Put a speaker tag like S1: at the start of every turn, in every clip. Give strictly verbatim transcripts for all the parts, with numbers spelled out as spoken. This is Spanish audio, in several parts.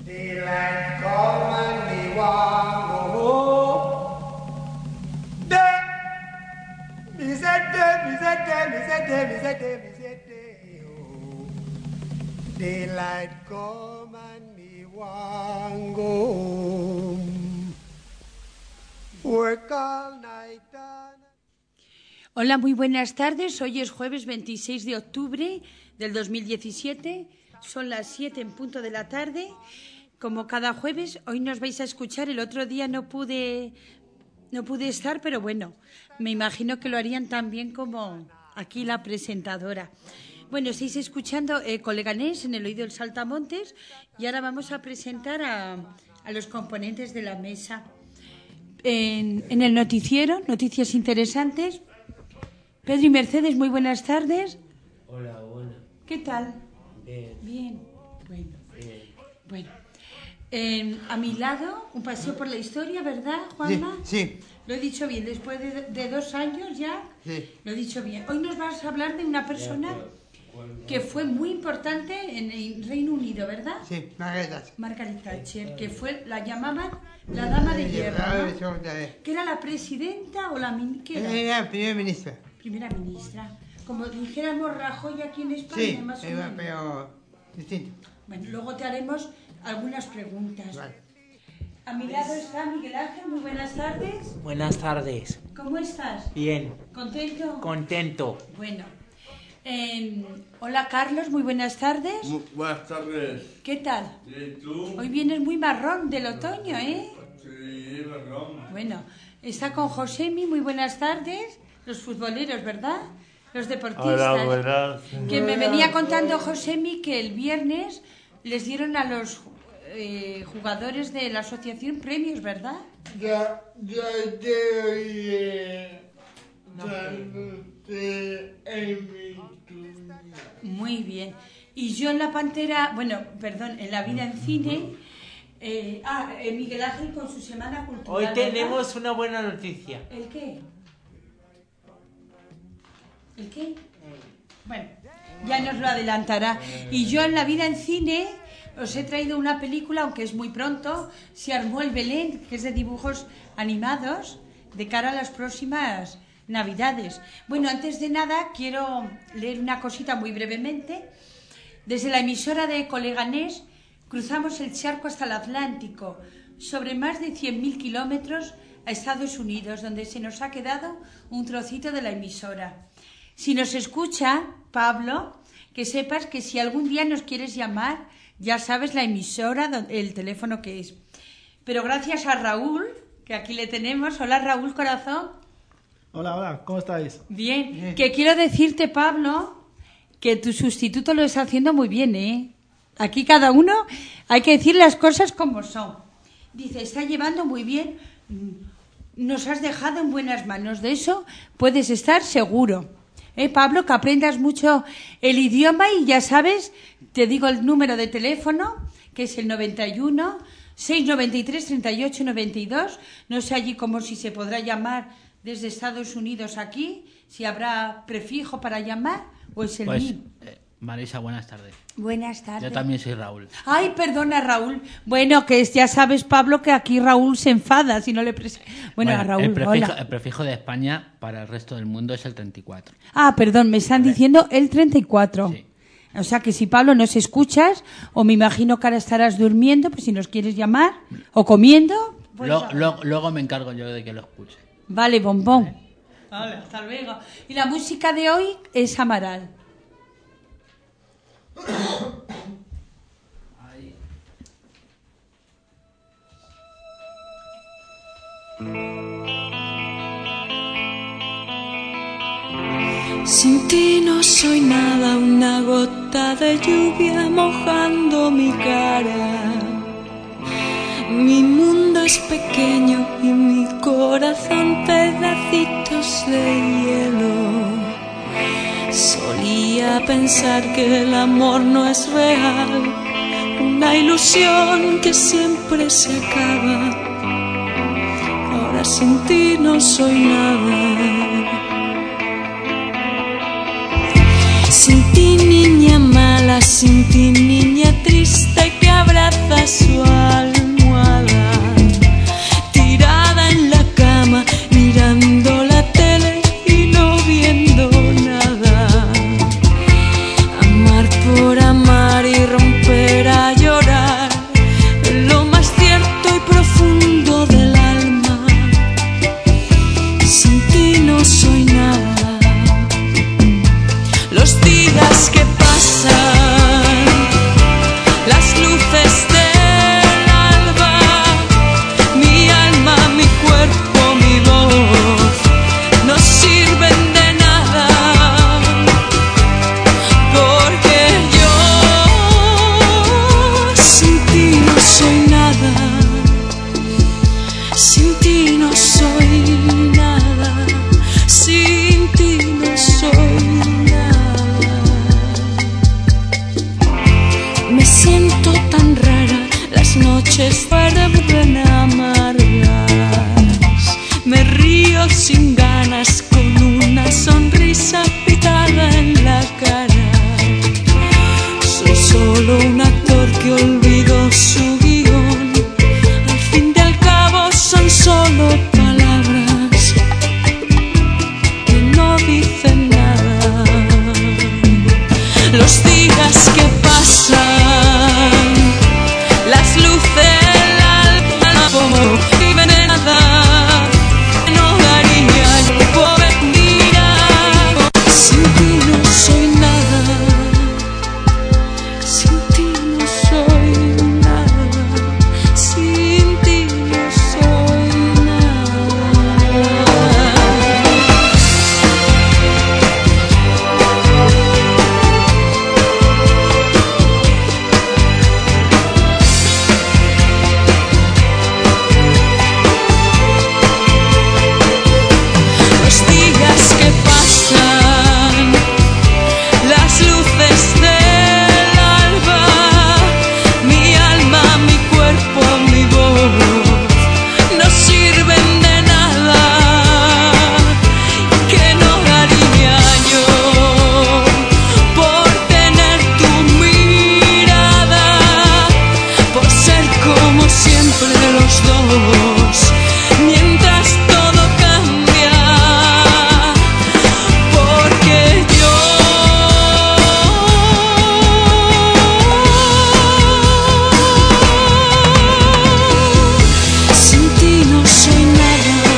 S1: Daylight come and me want go home. Day, me say day, me say day, me say day, me say day, me say day. Oh, daylight come and me want go home. Work all night and...
S2: Hola, muy buenas tardes. Hoy es jueves veintiséis de octubre del dos mil diecisiete. Son las siete en punto de la tarde. Como cada jueves, hoy nos vais a escuchar. El otro día no pude, no pude estar, pero bueno, me imagino que lo harían tan bien como aquí la presentadora. Bueno, estáis escuchando eh, Coleganés en el oído del Saltamontes y ahora vamos a presentar a, a los componentes de la mesa. En, en el noticiero, noticias interesantes. Pedro y Mercedes, muy buenas tardes.
S3: Hola, buena.
S2: ¿Qué tal?
S3: Bien.
S2: Bien. Bueno.
S3: Bien.
S2: Bueno. Eh, a mi lado, un paseo por la historia, ¿verdad, Juanma?
S1: Sí, sí.
S2: Lo he dicho bien, después de, de dos años ya,
S1: Sí.
S2: lo he dicho bien. Hoy nos vas a hablar de una persona que fue muy importante en el Reino Unido, ¿verdad?
S1: Sí, Margaret.
S2: Margaret Thatcher, que fue, la llamaban la dama de hierro, ¿no? ¿Que era la presidenta o la min- ¿qué era?
S1: Era primera ministra.
S2: Primera ministra. Como dijéramos Rajoy aquí en España,
S1: Sí,
S2: más o
S1: pero,
S2: menos.
S1: pero distinto.
S2: Bueno, luego te haremos algunas preguntas.
S1: Vale.
S2: A mi lado está Miguel Ángel, muy buenas tardes.
S4: Buenas tardes.
S2: ¿Cómo estás?
S4: Bien.
S2: ¿Contento?
S4: Contento.
S2: Bueno. Eh, hola Carlos, muy buenas tardes.
S5: Muy buenas tardes.
S2: ¿Qué tal?
S5: ¿Y tú?
S2: Hoy vienes muy marrón del otoño, ¿eh?
S5: Sí, perdón.
S2: Bueno, está con Josemi, muy buenas tardes. Los futboleros, ¿verdad? Los deportistas.
S6: Hola, buenas.
S2: Que me venía contando Josemi que el viernes les dieron a los eh, jugadores de la asociación premios, ¿verdad?
S5: Ya, ya te oí.
S2: Muy bien. Y yo en La Pantera, bueno, perdón, en La Vida en Cine, eh, ah, eh, Miguel Ángel con su Semana Cultural.
S4: Hoy
S2: ¿verdad?
S4: tenemos una buena noticia.
S2: ¿El qué? ¿El qué? Bueno, ya nos lo adelantará. Y yo en La Vida en Cine os he traído una película, aunque es muy pronto, Se armó el Belén, que es de dibujos animados, de cara a las próximas Navidades. Bueno, antes de nada, quiero leer una cosita muy brevemente. Desde la emisora de Coleganés cruzamos el charco hasta el Atlántico, sobre más de cien mil kilómetros a Estados Unidos, donde se nos ha quedado un trocito de la emisora. Si nos escucha, Pablo, que sepas que si algún día nos quieres llamar, ya sabes la emisora, el teléfono que es. Pero gracias a Raúl, que aquí le tenemos. Hola, Raúl, corazón.
S6: Hola, hola, ¿cómo estáis?
S2: Bien,
S1: Bien.
S2: que quiero decirte, Pablo, que tu sustituto lo está haciendo muy bien, ¿eh? Aquí cada uno hay que decir las cosas como son. Dice, está llevando muy bien, nos has dejado en buenas manos, de eso puedes estar seguro. ¿Eh, Pablo? Que aprendas mucho el idioma y ya sabes, te digo el número de teléfono, que es el noventa y uno, seiscientos noventa y tres, treinta y ocho, noventa y dos. No sé allí como si se podrá llamar desde Estados Unidos aquí, si habrá prefijo para llamar o es el
S7: Pues,
S2: mismo.
S7: eh, Marisa, buenas tardes.
S2: Buenas tardes.
S7: Yo también soy Raúl.
S2: Ay, perdona, Raúl. Bueno, que es- ya sabes, Pablo, que aquí Raúl se enfada si no le pres... Bueno, a Raúl,
S7: el, prefijo,
S2: hola.
S7: el prefijo de España para el resto del mundo es el treinta y cuatro.
S2: Ah, perdón, me están diciendo el treinta y cuatro.
S7: Sí.
S2: O sea que si, Pablo, nos escuchas, o me imagino que ahora estarás durmiendo, pues si nos quieres llamar, o comiendo... pues
S7: Lo-
S2: ahora.
S7: lo- luego me encargo yo de que lo escuche.
S2: Vale, bombón. Vale, hasta luego. Y la música de hoy es Amaral.
S8: Sin ti no soy nada, una gota de lluvia mojando mi cara. Mi mundo es pequeño y mi corazón pedacitos de hielo. Solía pensar que el amor no es real, una ilusión que siempre se acaba. Ahora sin ti no soy nada. Sin ti, niña mala, sin ti, niña triste que abraza su noches fueron amargas. Me río sin ganas con una sonrisa pintada en la cara. Soy solo un actor que olvidó su guión. Al fin y al cabo son solo palabras que no dicen nada. Los días que pasan, las luces del alma viven en nada. No daría yo por mirar. Sin ti no soy nada. Sin ti no soy nada. Sin ti no soy nada. Los días que pasan, las luces del alba, mi alma, mi cuerpo, mi voz, no sirven de nada. Que no daría yo por tener tu mirada, por ser como siempre los dos, mientras todo cambia. Porque yo sin ti no soy nada.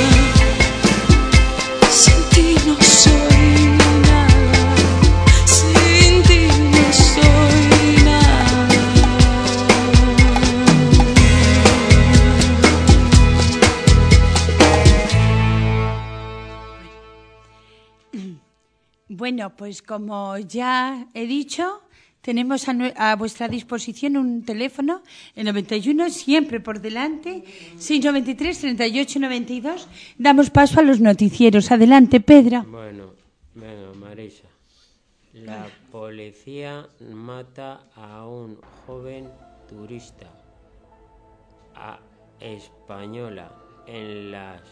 S8: Sin ti no soy nada. Sin ti no soy nada.
S2: Bueno, pues como ya he dicho, tenemos a, nue- a vuestra disposición un teléfono, el noventa y uno, siempre por delante, seiscientos noventa y tres, treinta y ocho, noventa y dos. Damos paso a los noticieros. Adelante, Pedro.
S3: Bueno, venga, Marisa. La policía mata a un joven turista a española en las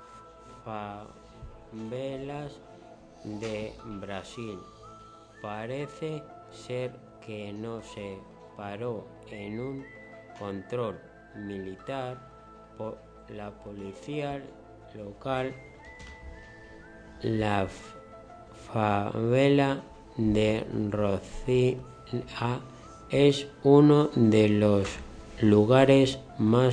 S3: favelas de Brasil. Parece ser que no se paró en un control militar por la policía local. La f- favela de Rocía es uno de los lugares más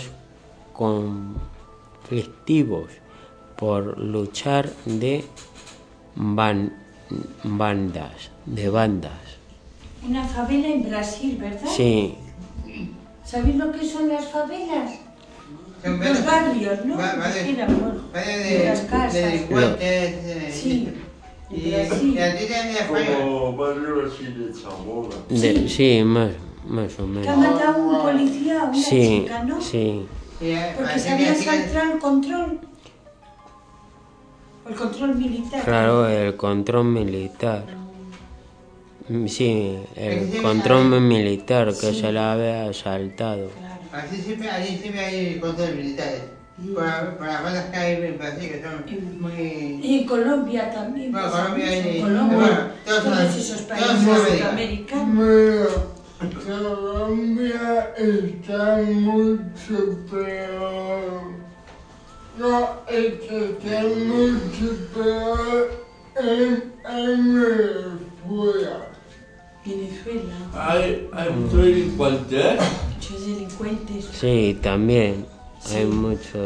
S3: conflictivos por luchar de ban- bandas, de bandas.
S2: Una favela en Brasil, ¿verdad?
S3: Sí,
S2: ¿Sabéis lo que son las favelas?
S9: Son
S2: Los barrios, ¿no?
S9: Va- vale.
S2: Era por-
S9: Vaya
S2: de
S9: de,
S2: las casas.
S9: de delincuentes. eh,
S2: Sí,
S9: Y,
S2: en Brasil.
S9: y a ti también España.
S5: Como barrio así de Zamora.
S3: de- sí, más, más o
S2: Que ha
S3: menos.
S2: matado un policía a una
S3: Sí,
S2: chica, ¿no?
S3: sí.
S9: Y, eh,
S2: Porque
S9: así
S2: se
S9: que-
S2: había
S9: así que-
S2: saltado el control. El control militar.
S3: Claro, el control militar. Mm, Sí,
S9: Es
S3: el
S9: que
S3: control
S9: hay-
S3: militar que
S2: Sí.
S3: se la había asaltado.
S2: Claro.
S9: Así siempre, allí siempre hay controles militares. Por, la- por las bandas que hay en Brasil, que son muy...
S2: Y en Colombia también.
S9: Bueno,
S2: pasa
S9: Colombia
S2: mucho.
S9: y-
S2: Colombia,
S9: bueno, todos
S2: todos
S9: son-
S2: esos
S9: todos
S2: países
S9: Sudamérica.
S2: sudamericanos.
S5: Bueno, Colombia está mucho peor. No, es que está mucho peor en, en Venezuela.
S2: Venezuela,
S5: Hay, hay mucho delincuentes.
S2: muchos delincuentes.
S3: Sí, también. Hay mucho...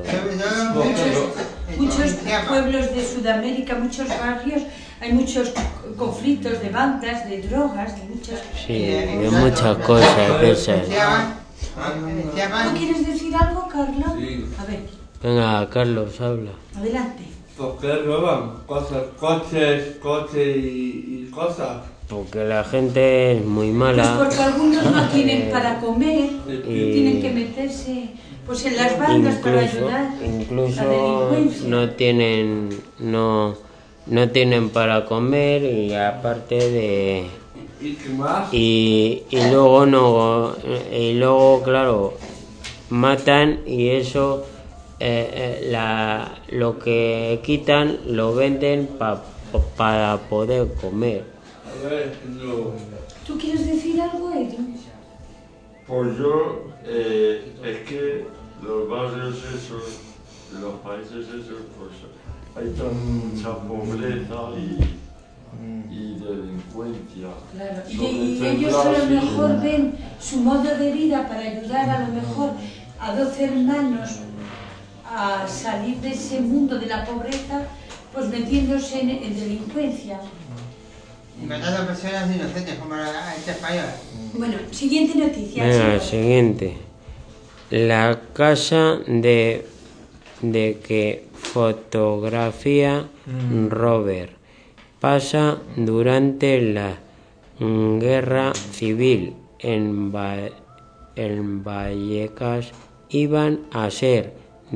S2: Muchos pueblos de Sudamérica, muchos barrios, hay muchos conflictos de bandas, de drogas, de muchas...
S3: Sí, de muchas cosas de esas.
S2: ¿No quieres decir algo, Carlos?
S5: Sí.
S2: A ver,
S3: Venga, Carlos, habla.
S2: adelante.
S5: ¿Por qué roban cosas, coches, coches y, y cosas?
S3: Porque la gente es muy
S2: Pues
S3: mala.
S2: porque algunos no tienen para comer,
S3: Y-
S2: tienen que meterse pues en las bandas para
S3: Incluso,
S2: ayudar a la
S3: incluso
S2: delincuencia.
S3: no tienen, no, no tienen para comer y aparte de...
S5: ¿Y qué más?
S3: Y, y luego no, y luego claro, matan y eso, eh, eh, la, lo que quitan lo venden pa, pa, para poder comer.
S5: A ver, no.
S2: ¿Tú quieres decir algo, Edu?
S5: Pues yo, eh, es que los barrios esos, los países esos, pues hay tan mucha pobreza y, y delincuencia.
S2: Claro, y,
S5: Sobre
S2: y
S5: todo en
S2: ellos a lo
S5: Brasil.
S2: mejor ven su modo de vida para ayudar a lo mejor a doce hermanos a salir de ese mundo de la pobreza, pues metiéndose en, en delincuencia.
S9: Y matando a personas inocentes como la esta española.
S2: Bueno, siguiente noticia.
S3: Venga,
S2: chicos.
S3: siguiente. La casa de, de que fotografía Robert pasa durante la guerra civil en, Va- en Vallecas iban a ser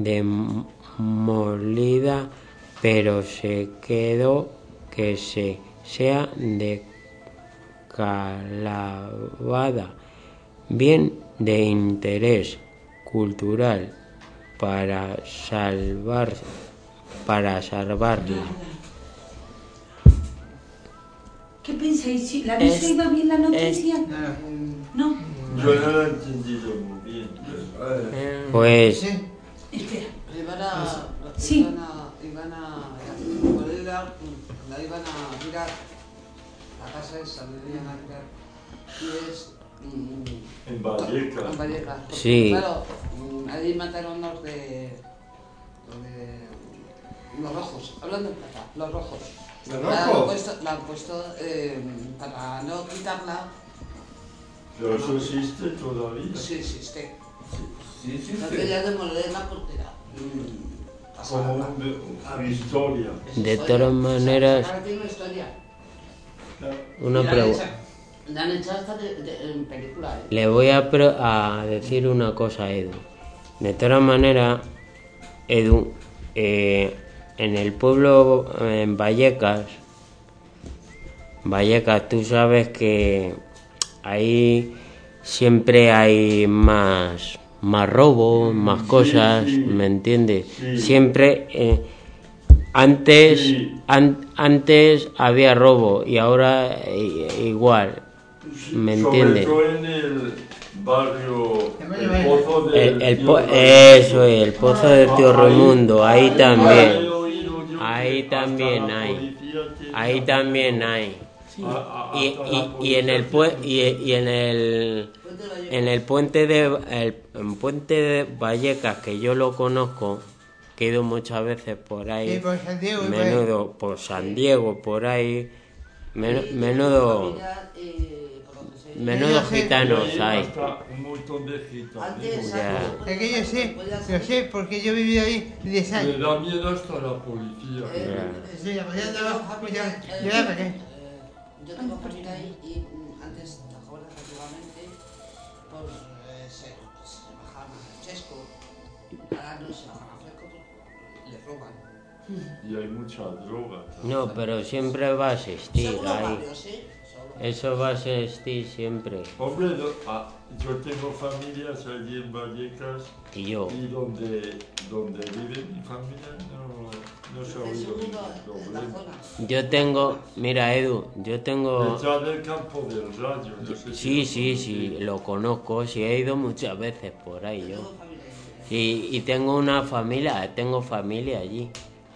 S3: demolida, pero se quedó que se sea declarada bien de interés cultural para salvar para salvarla.
S2: ¿Qué pensáis? ¿Sí? ¿La habéis
S4: Es-
S2: oído bien la noticia?
S9: No,
S2: ¿No?
S5: Yo no lo he entendido muy bien.
S4: Eh,
S3: Pues
S9: sí.
S2: Espera.
S10: Iban a,
S2: Sí.
S10: iban a, iban a, por ir a- la iban a tirar, la casa esa, la iban a tirar, y es, mm,
S5: En Vallecas.
S10: en Vallecas, porque,
S3: Sí.
S10: claro, mm, allí mataron los de, los de, los rojos, hablando en plata, los rojos.
S5: ¿Los
S10: La han
S5: rojos?
S10: puesto, la han puesto eh, para no quitarla,
S5: Pero eso existe todavía.
S10: sí existe,
S5: Sí
S10: no
S5: existe.
S10: quería demoler la portera. Mm,
S5: Como
S10: pasarla.
S5: un- una historia.
S10: Es
S3: de
S10: historia.
S3: todas maneras,
S10: Ahora tiene una historia.
S3: una
S10: Y la han
S3: pregunta.
S10: hecho- La han hecho hasta de, de- en película, ¿eh?
S3: Le voy a, pro- a decir una cosa a Edu. De todas maneras, Edu, eh, en el pueblo, en Vallecas, Vallecas, tú sabes que ahí siempre hay más, más robo, más
S5: Sí,
S3: cosas,
S5: sí.
S3: ¿me entiendes?
S5: Sí.
S3: Siempre, eh, antes,
S5: Sí.
S3: an- antes había robo y ahora eh, igual. ¿Me
S5: Sobre
S3: entiendes?
S5: todo en el barrio,
S9: En
S5: el
S9: Valle-
S5: pozo del
S3: El, el
S5: tío
S3: po-
S5: Raimundo.
S3: eso es, el pozo de Tío Raimundo, ahí
S5: He
S3: también,
S5: oído yo
S3: ahí
S5: que
S3: también
S5: hasta la
S3: hay,
S5: policía tiene
S3: ahí
S5: la-
S3: también hay.
S5: A- a-
S3: Y,
S5: hasta la
S3: y, y
S5: policía
S3: en el pue-
S5: tiene-
S3: y, y en el en el puente de el, en puente de Vallecas, que yo lo conozco, que he ido muchas veces por ahí,
S9: Sí, por San Diego y por ahí.
S3: menudo por San Diego, por ahí, men- menudo
S10: Familia, eh, por donde se-
S3: menudo
S9: Sí,
S3: gitanos
S5: Hay
S3: hay.
S5: hasta un montón de gitanos.
S10: Antes,
S3: Ya.
S10: antes,
S9: Es que yo sé,
S10: podía
S9: lo
S10: ser-
S9: sé porque yo he vivido ahí diez
S5: Le
S9: años.
S5: da miedo hasta la policía.
S10: Eh,
S3: Ya.
S9: Sí, la policía
S10: yo
S9: andaba-
S10: tengo familia,
S9: yo-
S10: eh,
S9: yo era pequeño.
S10: eh, Yo tengo familia ahí y mm, antes, ¿te acuerdas? Antiguamente, pues eh, se, se bajaban a Chesco, ahora no se bajan a Fresco porque les roban.
S5: Y hay mucha droga. también.
S3: No, pero siempre va a existir
S10: Según los
S3: ahí.
S10: barrios, ¿eh? Solo.
S3: Eso va a existir siempre.
S5: Hombre, no- ah, yo tengo familias allí en Vallecas
S3: Y yo.
S5: y donde, donde vive mi familia no, no se ha
S10: El
S5: oído
S10: segundo,
S5: ningún
S10: en la
S5: problema.
S10: zona.
S3: Yo tengo, mira Edu, yo tengo...
S5: Detrás del campo del rayo. No sé si
S3: Sí,
S5: lo
S3: sí, sí,
S5: conocéis.
S3: lo conozco, sí, he ido muchas veces por ahí yo.
S10: Tengo familia ahí.
S3: Sí, y tengo una familia, tengo familia allí.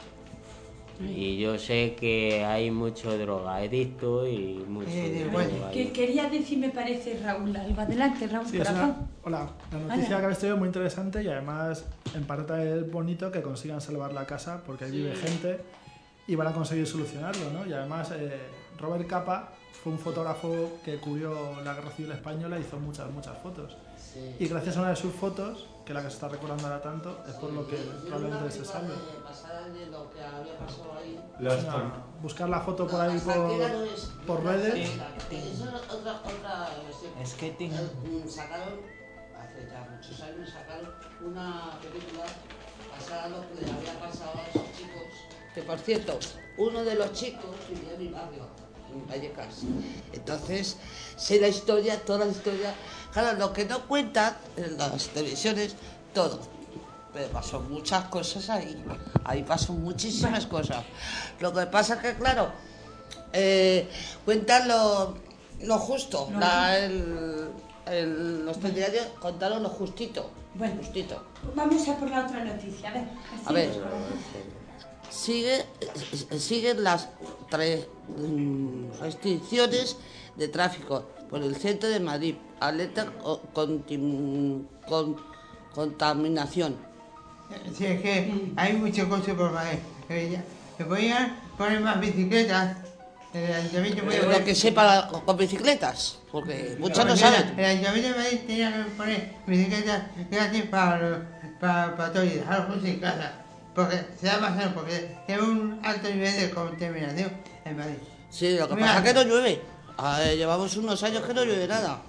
S3: Y yo sé que hay mucho drogadicto y mucho...
S9: Sí,
S3: de
S9: igual.
S3: todo ahí.
S2: Que quería decir, me parece, Raúl Alba. Adelante, Raúl,
S6: Sí, es
S2: corazón.
S6: una, hola, la noticia
S2: Hola.
S6: que habéis tenido es muy interesante y además en parte es bonito que consigan salvar la casa porque ahí vive gente y van a conseguir solucionarlo, ¿no? Y además eh, Robert Capa fue un fotógrafo que cubrió la Guerra Civil Española y hizo muchas, muchas fotos.
S10: Sí.
S6: Y gracias a una de sus fotos, que es la que se está recordando ahora tanto, es por lo que probablemente se salve.
S10: Pasada de lo que había pasado ahí.
S5: Las
S6: No,
S5: tan-
S6: buscar la foto por
S10: No,
S6: ahí
S10: la estanquera no
S6: por,
S10: es-
S6: por
S10: la
S6: redes.
S10: estanquera. Eso es otra, otra cuestión.
S4: Skating.
S10: Eh, mm, Sacaron, hace ya muchos años, sacaron una película basada en lo que le había pasado a esos chicos. Que por cierto, uno de los chicos vivía en mi barrio. en Vallecas. Entonces, sé la historia, toda la historia. Claro, lo que no cuentan en las televisiones, todo. Pero pasó muchas cosas ahí. Ahí pasó muchísimas cosas. Lo que pasa es que, claro, eh, cuentan lo, lo justo. La, el, el, los telediarios contaron lo justito.
S2: Bueno,
S10: justito.
S2: Vamos a por la otra noticia. A ver,
S10: A ver, sigue, siguen las tres restricciones de tráfico por el centro de Madrid. Alerta con, con, con contaminación.
S9: Sí, es que hay mucho coche por Madrid. Se podían poner más bicicletas. El ayuntamiento puede
S10: Lo
S9: poner...
S10: que sepa con bicicletas, porque muchos no saben.
S9: El ayuntamiento de Madrid tenía que poner bicicletas gratis para, para, para todos y dejarlos en casa. Porque se va a pasar, porque tiene un alto nivel de contaminación en Madrid.
S10: Sí, lo que
S9: Mira.
S10: pasa es que no llueve. A ver, llevamos unos años que no llueve nada.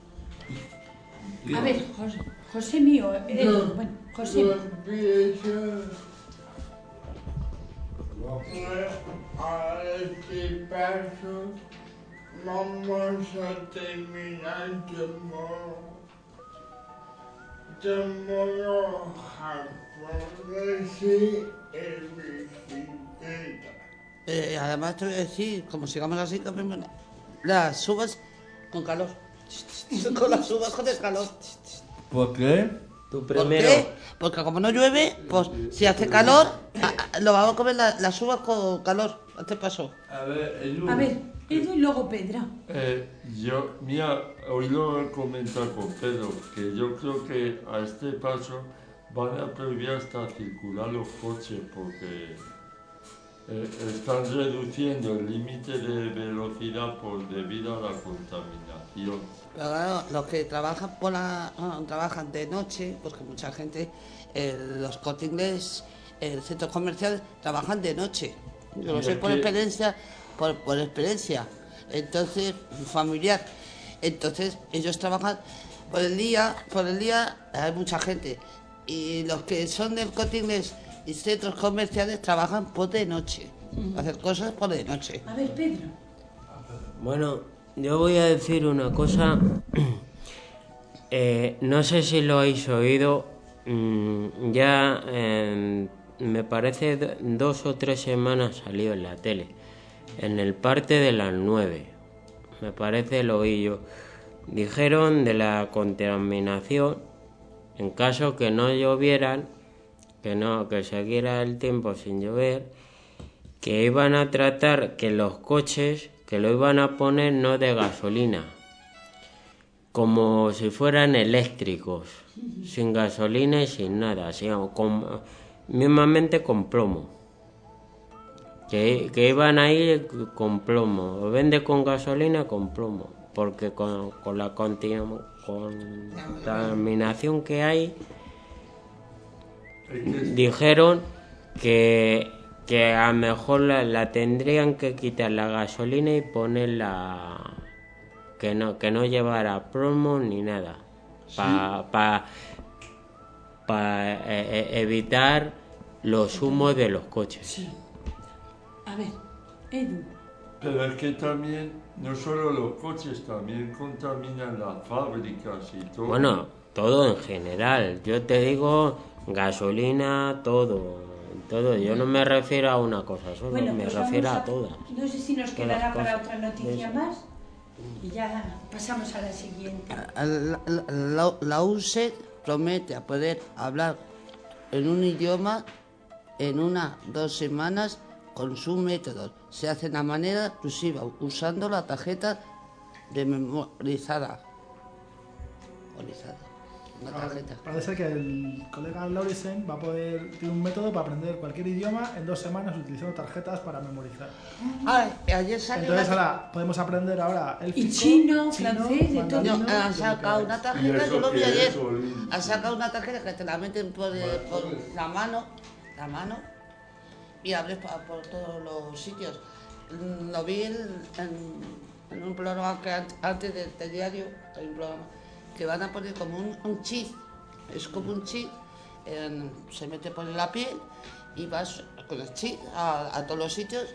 S2: A ver, José, José mío, eh,
S5: No.
S2: bueno, José.
S5: No empieza. A este paso vamos a terminar de modo, de modo japonés en bicicleta.
S10: Eh, además te voy a decir, como sigamos así, comemos las uvas con calor. Con las uvas con el calor.
S5: ¿Por qué?
S3: Tú
S10: ¿Por
S3: primero.
S10: qué? Porque como no llueve, pues si hace calor, a- a- lo vamos a comer la- las uvas con calor. Hazte paso.
S5: A ver, Edu.
S2: A ver, Edu y luego Pedra.
S5: Eh, yo, mira, hoy lo he comentado con Pedro, que yo creo que a este paso van a prohibir hasta circular los coches porque eh, están reduciendo el límite de velocidad por debido a la contaminación.
S10: Pero claro, los que trabajan por la, ah, trabajan de noche, porque mucha gente, eh, los Corte Inglés, el centros comerciales, trabajan de noche. Yo lo
S5: Y
S10: sé
S5: es
S10: por
S5: que-
S10: experiencia, por, por experiencia. Entonces, familiar. Entonces, ellos trabajan por el día, por el día hay mucha gente. Y los que son del Corte Inglés y centros comerciales trabajan por de noche. Hacer cosas por de noche.
S2: A ver, Pedro.
S3: Bueno, yo voy a decir una cosa. Eh, no sé si lo habéis oído. mm, ya eh, me parece do- dos o tres semanas salió en la tele. En el parte de las nueve. Me parece lo oí yo. Dijeron de la contaminación en caso que no llovieran, que no, que siguiera el tiempo sin llover, que iban a tratar que los coches, que lo iban a poner no de gasolina, como si fueran eléctricos, sin gasolina y sin nada, así, con, mismamente con plomo. Que, que iban a ir con plomo, o vende con gasolina con plomo, porque con, con la continu- contaminación que hay, dijeron que, que a lo mejor la, la tendrían que quitar la gasolina y ponerla, que no, que no llevara plomo ni nada, para pa, pa, eh, eh, evitar los humos de los coches.
S2: Sí. A ver, Edu.
S5: Pero es que también, no solo los coches, también contaminan las fábricas y todo.
S3: Bueno, todo en general. Yo te digo gasolina, todo. Todo. Yo no me refiero a una cosa solo,
S2: Bueno,
S3: me
S2: pues
S3: refiero
S2: vamos
S3: a todas.
S2: No sé si nos
S3: Todas
S2: quedará
S3: las
S2: para
S3: cosas.
S2: otra noticia
S3: Eso.
S2: más. Y ya pasamos a la siguiente.
S10: La, la- la- la U S E D promete a poder hablar en un idioma en una dos semanas con su método. Se hace de una manera exclusiva, usando la tarjeta de memorizada. Memorizada. Una tarjeta.
S6: Parece que el colega Laurisen va a poder, tiene un método para aprender cualquier idioma en dos semanas utilizando tarjetas para memorizar.
S10: Ah, ayer salió
S6: Entonces
S10: una-
S6: ahora podemos aprender ahora el
S2: Y chino, francés, de todo.
S10: No, han sacado una
S5: ¿Y
S10: tarjeta,
S5: eso
S10: yo lo vi
S5: qué
S10: ayer.
S5: es, Oli?
S10: Han sacado una tarjeta que te la meten por, eh, por la mano, la mano, y abres pa- por todos los sitios. Mm, Lo vi en, en- en un programa que an- antes del telediario, hay un programa que van a poner como un, un chip, es como un chip, en- se mete por la piel y vas con el chip a, a todos los sitios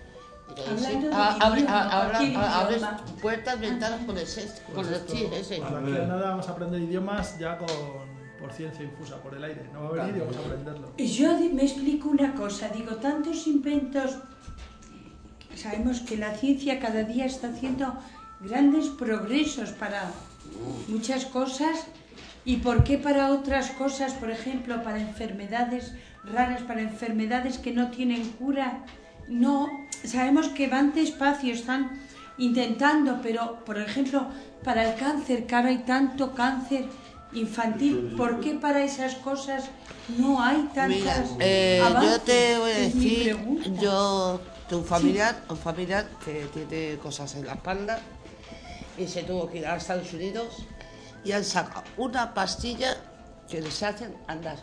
S2: Hablando de
S10: Ah, abre-
S2: idioma,
S10: ah, abra-
S2: cualquier
S10: ah, abres
S2: idioma.
S10: puertas, ventanas con el ses- con el chi ese.
S6: Pues aquí a nada vamos a aprender idiomas ya con, por ciencia infusa, por el aire. No va a haber vídeo, vamos a aprenderlo.
S2: Yo di- me explico una cosa, digo, tantos inventos, sabemos que la ciencia cada día está haciendo grandes progresos para muchas cosas, y por qué para otras cosas, por ejemplo, para enfermedades raras, para enfermedades que no tienen cura, no, sabemos que van despacio, están intentando, pero por ejemplo, para el cáncer, que ahora hay tanto cáncer infantil, ¿por qué para esas cosas no hay tantas
S10: Mira, eh,
S2: avances?
S10: yo te voy a
S2: Es mi
S10: decir,
S2: pregunta.
S10: yo tengo un familiar, un familiar que tiene cosas en la espalda y se tuvo que ir a Estados Unidos y han sacado una pastilla que les hacen andar.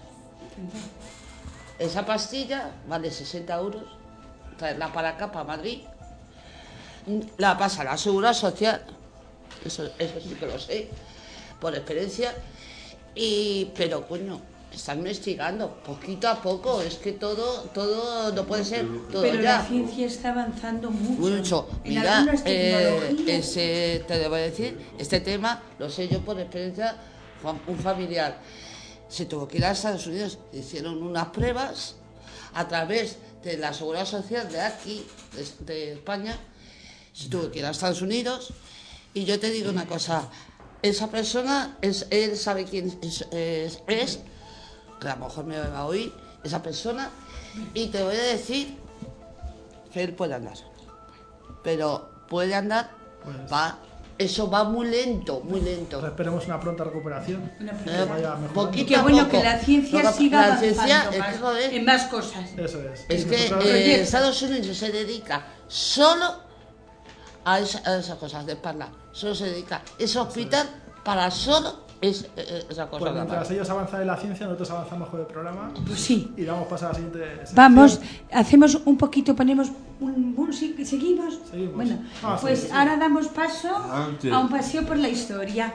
S10: Esa pastilla vale sesenta euros, traerla para acá, para Madrid, la pasa a la Seguridad Social, eso, eso sí que lo sé, por experiencia, y, pero coño, están investigando poquito a poco, es que todo, todo no puede ser todo
S2: Pero
S10: ya.
S2: la ciencia está avanzando mucho.
S10: Mucho.
S2: En
S10: Mira,
S2: algunas
S10: eh,
S2: tecnologías.
S10: ese, te debo decir, este tema lo sé yo por experiencia, fam- un familiar se tuvo que ir a Estados Unidos, hicieron unas pruebas a través de la Seguridad Social de aquí, de, de España, se tuvo que ir a Estados Unidos, y yo te digo una cosa, esa persona, es, él sabe quién es, es, es, que a lo mejor me va a oír, esa persona, y te voy a decir que él puede andar, pero puede andar,
S6: Pues-
S10: va, eso va muy lento, muy lento.
S6: Esperemos una pronta recuperación.
S2: Una
S6: Que
S10: Eh,
S6: vaya mejorando.
S10: poquito
S2: Y qué
S10: a
S2: bueno
S10: poco.
S2: que la ciencia
S10: Lo que-
S2: siga
S10: la
S2: avanzando
S10: ciencia,
S2: más,
S10: es que, joder,
S2: en más cosas.
S6: Eso es.
S10: Es
S6: Y
S10: que
S6: nosotros-
S10: eh,
S2: Proyecto.
S10: Estados Unidos se dedica solo a, esa- a esas cosas de espalda. Solo se dedica. Ese hospital para solo es, eh, esa cosa.
S6: Pues
S10: nada
S6: mientras
S10: más.
S6: ellos avanzan en la ciencia, nosotros avanzamos con el programa
S2: Pues sí.
S6: y damos paso a la siguiente sección.
S2: Vamos, hacemos un poquito, ponemos un música, ¿seguimos?
S6: Seguimos.
S2: Bueno,
S6: Ah,
S2: pues
S6: sí, sí.
S2: ahora damos paso
S5: Antes.
S2: a un paseo por la historia.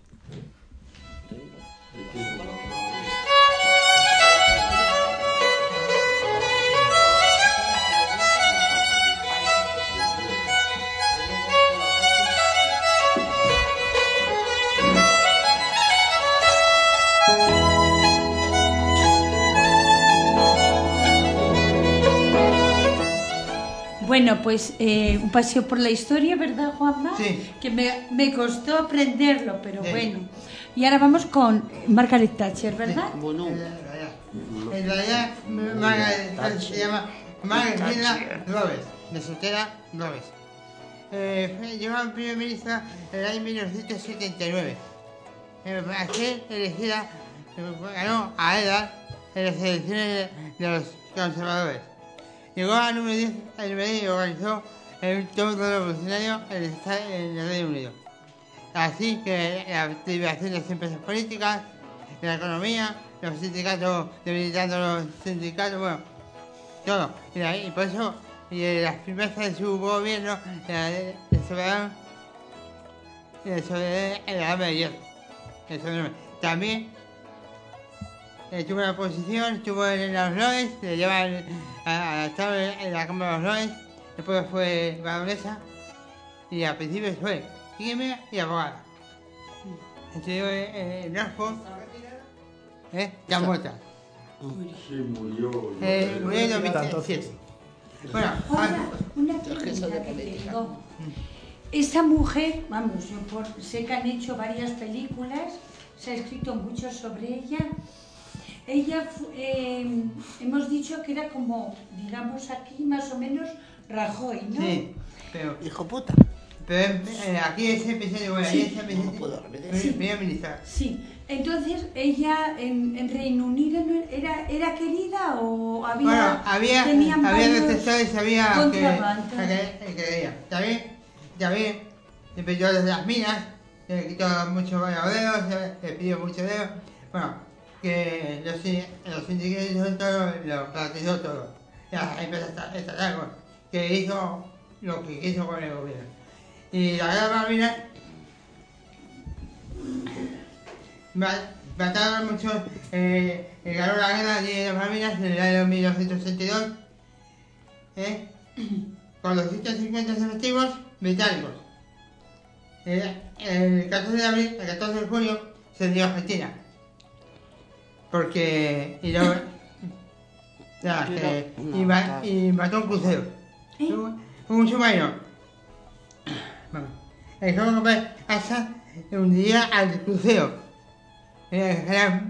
S2: Bueno, pues eh, un paseo por la historia, ¿verdad, Juanma?
S9: Sí.
S2: Que me, me costó aprenderlo, pero
S9: Sí.
S2: bueno. Y ahora vamos con Margaret Thatcher, ¿verdad?
S10: Bueno,
S9: En realidad, Margaret Thatcher se llama Margaret Miller Roberts, de soltera Roberts. Eh, fue- llegó a primer ministro en el año mil novecientos setenta y nueve. Eh, para ser elegida, eh, ganó a edad en las elecciones de los conservadores. Llegó al número diez, al número diez y organizó el todo revolucionario en el, esta- en el Reino Unido. Así que la activación de las empresas políticas, de la economía, los sindicatos, debilitando los sindicatos, bueno, todo. Y, la- y por eso, y en las primeras de su gobierno, la de de soberano, el soberano, el Dama de Hierro. El soberano. También estuvo en la oposición, estuvo en los Lores, le llevan a, a estar en la Cámara de los Lores, después fue baronesa, y al principio fue química y abogada. Estudió en, en Oxford, ¿eh? Ya muerta.
S5: Sí, murió.
S9: Eh, murió en dos mil
S6: Tanto
S9: siete. Bueno,
S2: Oiga,
S9: ah,
S2: una
S10: Yo es que soy de
S2: pregunta que
S10: política.
S2: tengo. Esta mujer, vamos, yo por- sé que han hecho varias películas, se ha escrito mucho sobre ella. Ella, fu- eh, hemos dicho que era como, digamos aquí más o menos Rajoy, ¿no?
S9: sí, pero,
S10: hijo puta.
S9: pero eh, aquí es el presidente, bueno, ahí es el presidente,
S10: puedo remediar.
S9: primer primer ministro.
S2: Sí, entonces ella en, en Reino Unido ¿no era, era querida o había,
S9: Bueno, había,
S2: tenían
S9: había
S2: varios
S9: detractores, había que,
S2: contrabandos?
S9: que, que quería. También, también, empezó desde las minas, le quitó muchos bailaderos, le pidió mucho dedo. Bueno, que los, sin- los sindicatos todo lo privatizó todo. La empresa estatal que hizo lo que quiso con el gobierno. Y la guerra de Malvinas ma- mataron muchos, eh, eh, ganó la guerra de las Malvinas en el año mil novecientos sesenta y dos, ¿eh? con doscientos cincuenta efectivos británicos. Eh, el catorce de abril, el catorce de julio, se dio a Argentina. Porque... Y luego... Ya, que, y, ma, y mató un crucero. ¿Eh? Un, un submarino. Vamos. El joven que hasta un día al crucero. Era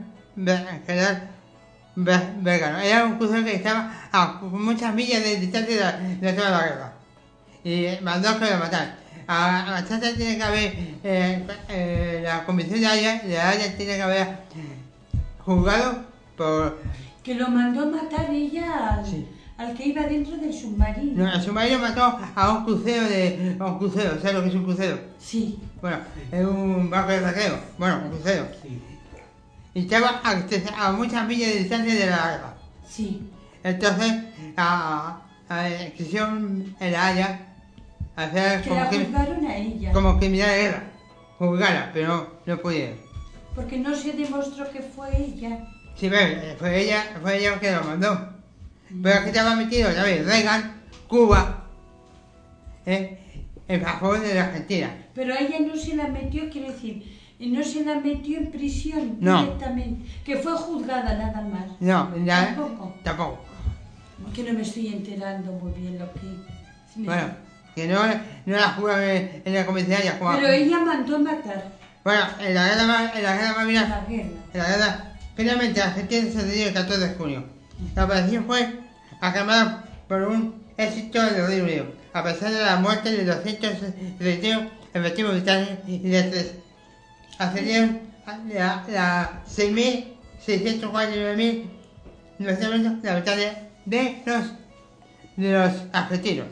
S9: Belgrano. Era un crucero que estaba a muchas millas de distancia de, la, de toda la guerra. Y mandó que lo mataran. A bastante tiene que haber eh, eh, la Comisión de Haya, de Haya tiene que haber juzgado por...
S2: Que lo mandó matar ella al,
S9: sí.
S2: al que iba dentro del submarino.
S9: No, el submarino mató a un crucero de... a un crucero, ¿sabes lo que es un crucero?
S2: Sí.
S9: Bueno, es un barco de saqueo, bueno, un crucero. Sí. Y estaba a, a muchas millas de distancia de la guerra.
S2: Sí.
S9: Entonces, a, a, a quisieron en la Haya hacer
S2: que
S9: como,
S2: la
S9: que,
S2: a ella.
S9: como criminal de guerra, juzgarla, pero no, no pudieron.
S2: Porque no se demostró que fue ella.
S9: Sí, pero fue ella, fue ella que lo mandó. Mm. Pero aquí estaba metido, ¿sabes? Reagan, Cuba, eh, en favor de la Argentina.
S2: Pero ella no se la metió, quiero decir, no se la metió en prisión
S9: no.
S2: directamente, que fue juzgada nada más.
S9: No, ya,
S2: tampoco.
S9: Tampoco.
S2: Que no me estoy enterando muy bien lo que...
S9: Si bueno, que no, no la juzgaron en, en la comisaría.
S2: Pero ella mandó matar.
S9: Bueno, en la guerra, en la guerra más bien,
S2: la guerra.
S9: En la guerra, finalmente Argentina se dio el catorce de junio. La operación fue aclamada por un éxito del Reino Unido, a pesar de la muerte de doscientos efectivos británicos y de tres. Ascendieron a la seis mil seiscientos cuarenta y nueve mil novecientos la batalla de los, de los argentinos.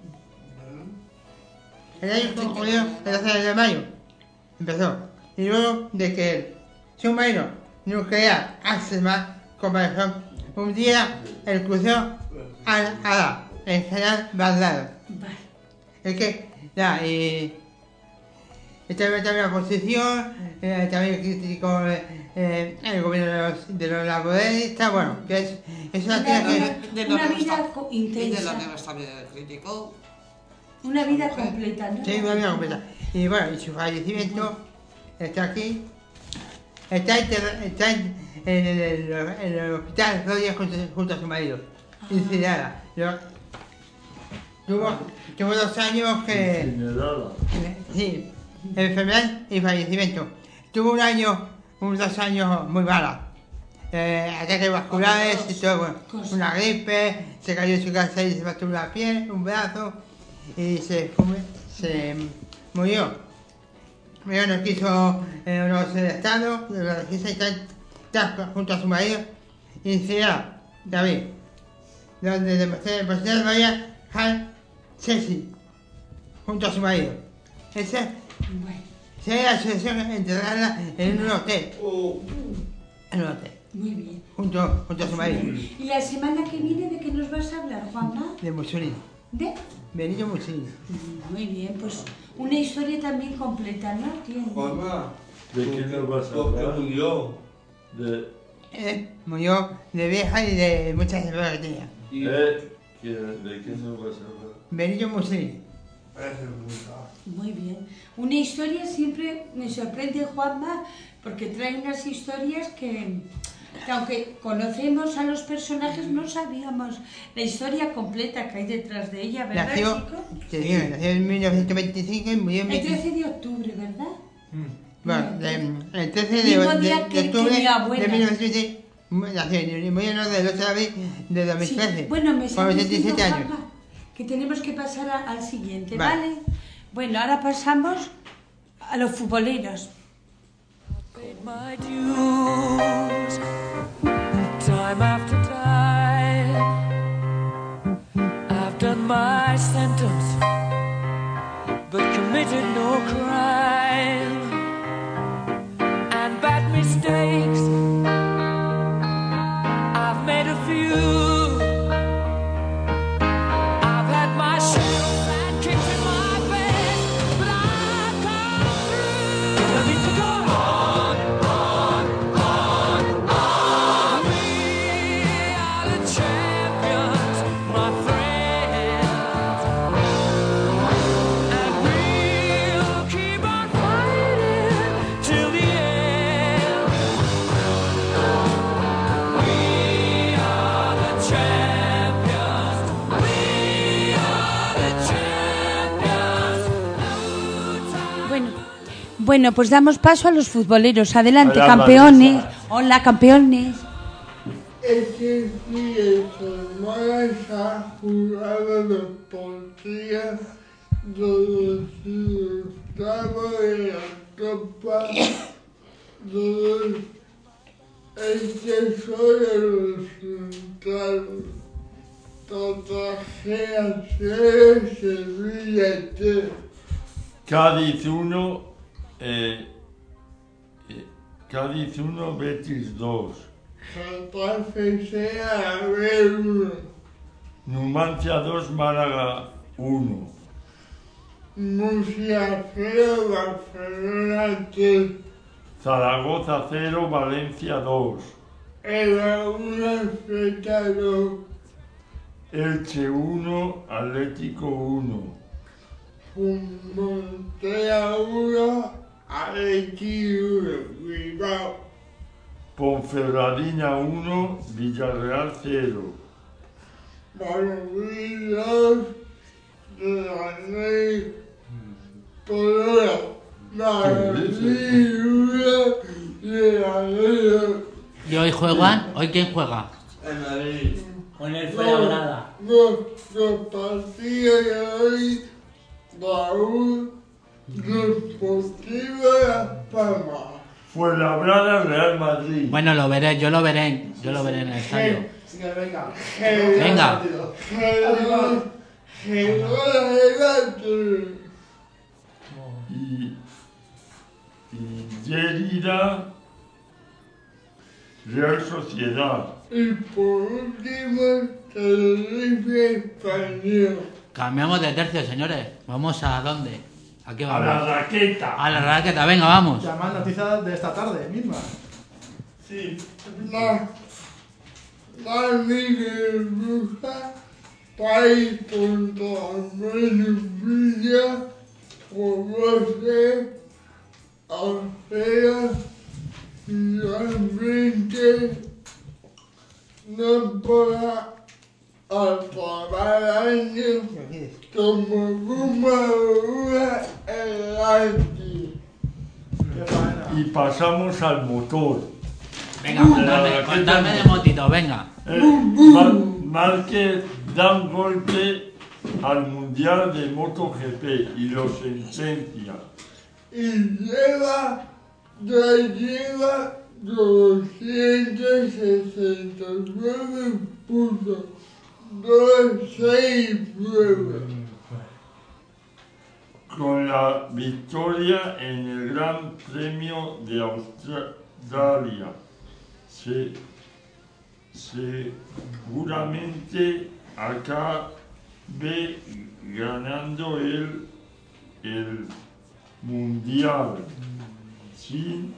S9: El año concluyó el doce de mayo. Empezó. Y luego de que el submarino nuclear Axelman comenzó un día el crucero al Ará, el general Bardado. Es que, ya, y, y también, también la oposición, eh, también criticó eh, el gobierno de los, de los laboristas, bueno, que es, es una tía que...
S2: De una vida intensa.
S10: De la que también criticó.
S2: Una vida completa, ¿no?
S9: Sí, una vida completa. Y bueno, y su fallecimiento está aquí. Está, inter, está en, en, el, en el hospital dos días junto, junto a su marido. Ah. Incinerada. Tuvo, tuvo dos años que...
S5: Incinerada.
S9: Sí, enfermedad y fallecimiento. Tuvo un año, unos dos años muy malos. Eh, ataques vasculares y todo, bueno, una gripe, se cayó en su casa y se partió una piel, un brazo y se, se murió. Pero no quiso eh, no ser estado, lo registra y está, está junto a su marido y será David, donde demostró el presidente de María Hal Ceci, junto a su marido. Ese bueno. Sería la sucesión enterrada en un hotel.
S5: Oh.
S9: En un hotel.
S2: Muy bien.
S9: Junto, junto a su marido.
S2: ¿Y la semana que viene de qué nos vas a hablar, Juanma?
S9: De Mussolini.
S2: ¿De?
S9: Benito Mussolini.
S2: Muy bien, pues una historia también completa, ¿no? ¿Tiene?
S5: Juanma, ¿de quién nos vas a hablar? ¿Por qué murió? De...
S9: Eh, murió de vieja y de muchas enfermedades que tenía.
S5: Eh, ¿de quién nos vas a hablar?
S9: Benito Mussolini.
S2: Muy bien. Una historia siempre me sorprende, Juanma, porque trae unas historias que, que aunque conocemos a los personajes, no sabíamos la historia completa que hay detrás de ella, ¿verdad,
S9: nació,
S2: chico?
S9: Te digo, nació en mil novecientos veinticinco y murió en...
S2: El trece de octubre, ¿verdad?
S9: Mm. Bueno, de, el trece de,
S2: Mismo
S9: de,
S2: día
S9: de,
S2: que,
S9: de octubre
S2: que mi abuela.
S9: de mil novecientos veinticinco nació y murió no, del ocho de abril de dos mil trece.
S2: Sí. Bueno, me
S9: con ochenta y siete años.
S2: Juanma, que tenemos que pasar a, al siguiente,
S9: vale.
S2: ¿vale? Bueno, ahora pasamos a los futboleros.
S8: My dues, time after time, I've done my sentence, but committed no crime, and bad mistakes, I've made a few. I've had my share of bad kicks in my bed, but I've come through. I need to go on.
S2: Bueno, pues damos paso a los futboleros. Adelante,
S5: Hola,
S2: campeones.
S5: Vanessa.
S2: Hola, campeones.
S1: Este fin de semana se ha jugado los partidos de los octavos de la Copa de los Estos son los resultados. Cartagena cero, Sevilla cero.
S5: Cádiz uno, eh, eh, Cádiz uno, Betis dos.
S1: Getafe cero, uno.
S5: Numancia dos, Málaga uno.
S1: Murcia cero, Barcelona tres.
S5: Zaragoza cero, Valencia dos.
S1: Eva uno, Celta dos.
S5: Elche uno, Atlético uno.
S1: Montea uno, Atleti uno. Bilbao.
S5: Ponferradina uno, Villarreal cero.
S1: Valladolid dos, Real Corona. Valladolid uno, Real.
S7: ¿Y hoy juegan? ¿Hoy quién juega?
S10: En Madrid.
S4: Con el Fuenlabrada.
S1: Dos, dos partidos de hoy, Raúl, Deportivo Las Palmas.
S5: Fuenlabrada, Real Madrid.
S7: Bueno, lo veré, yo lo veré, yo lo veré en el estadio.
S6: Así que venga.
S7: Venga.
S1: Gerona, Gerona delante.
S5: Y, y Lérida, Real Sociedad.
S1: Y por último, Tenerife Español.
S7: Cambiamos de tercio, señores. ¿Vamos a dónde? ¿A qué
S5: A
S7: vamos?
S5: la raqueta.
S7: A la raqueta, venga, vamos.
S6: Ya más noticias de esta tarde misma.
S5: Sí.
S1: La, la Liga de Bruja, país contra Melilla, por doce a cero, finalmente no podrá acabar año como Bumadura el arte.
S6: Qué faena.
S5: Y pasamos al motor.
S7: Venga, contadme, contadme de motito, venga.
S5: Eh, Mar- Márquez da un golpe al Mundial de MotoGP y lo sentencia.
S1: Y lleva, ya lleva doscientos sesenta y nueve puntos, dos, seis pruebas.
S5: Con la victoria en el Gran Premio de Australia, se, seguramente acabe ganando el, el Mundial sin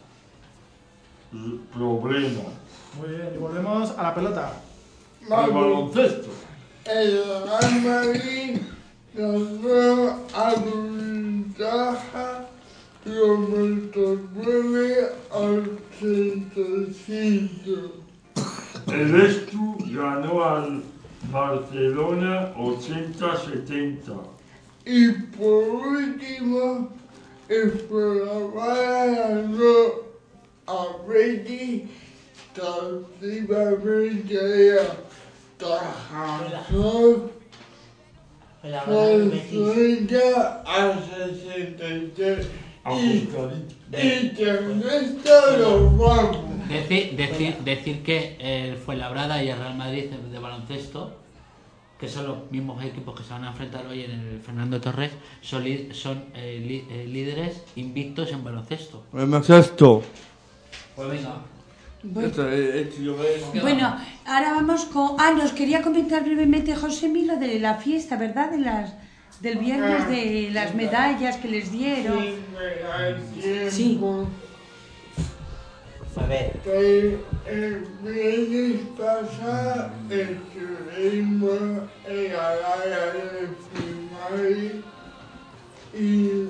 S5: problemas.
S6: Muy bien, y volvemos a la pelota.
S5: Al baloncesto.
S1: El Real Madrid ganó a ventaja noventa y nueve al ochenta y cinco.
S5: El Estu ganó al Barcelona ochenta setenta.
S1: Y por último, el Fuenlabrada ganó a Betis tácticamente a Tajazón sesenta a sesenta y tres. Y, y con esto nos vamos.
S7: Decir, decir, decir que el Fuenlabrada y el Real Madrid de baloncesto, que son los mismos equipos que se van a enfrentar hoy en el Fernando Torres, son, li- son eh, li- eh, líderes invictos en baloncesto.
S5: Baloncesto.
S7: Pues venga.
S2: Bueno,
S5: Bueno,
S2: bueno, ahora vamos con... Ah, nos quería comentar brevemente, José Milo, de la fiesta, ¿verdad? De las, del viernes, de las medallas que les dieron. Sí.
S10: A ver.
S1: Que el viernes pasado estuvimos en la gala de primaria y,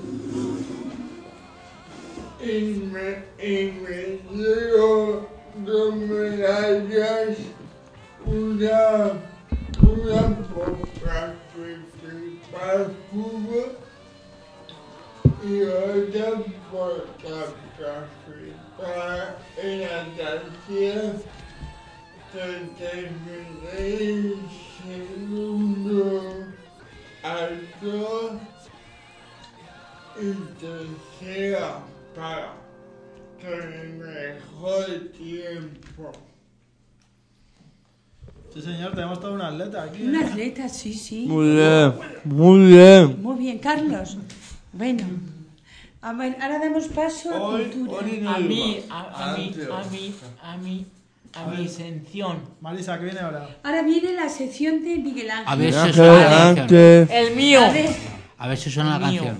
S1: y, me, y me dio dos medallas, una, una por participar en fútbol y otra
S9: por capacitar en Andalucía treinta y seis segundo alto y tercera para con el mejor tiempo.
S6: Sí, señor, tenemos todo un atleta aquí.
S2: Un atleta, sí, sí.
S11: Muy bien, muy bien.
S2: Muy bien, Carlos. Bueno, a ver, ahora damos paso a
S5: Hoy-
S2: cultura.
S5: hoy no-
S7: A mí, a, a mí,
S5: Antes.
S7: a mí, a mí, a mi sección.
S6: Marisa, ¿qué viene ahora?
S2: Ahora viene la sección de Miguel Ángel.
S7: A ver si
S11: Ángel,
S7: suena la canción.
S11: Ángel.
S7: El mío.
S2: A ver,
S7: A ver si suena la
S2: mío.
S7: canción.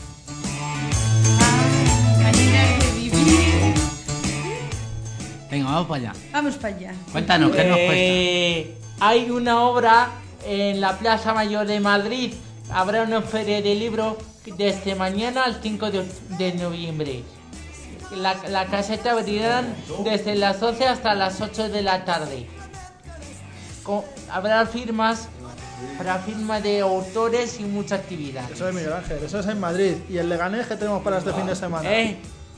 S2: maneras de vivir.
S7: Venga, vamos para allá.
S2: Vamos para allá.
S7: Cuéntanos, ¿qué nos cuesta?
S4: Eh, hay una obra en la Plaza Mayor de Madrid. Habrá una feria de libros desde mañana al cinco de, de noviembre. La, la caseta abrirán desde las doce hasta las ocho de la tarde. Con- habrá firmas, habrá firma de autores y mucha actividad.
S6: Eso es Miguel Ángel, eso es en Madrid. ¿Y el Leganés qué tenemos para este fin de semana?
S4: ¿Eh?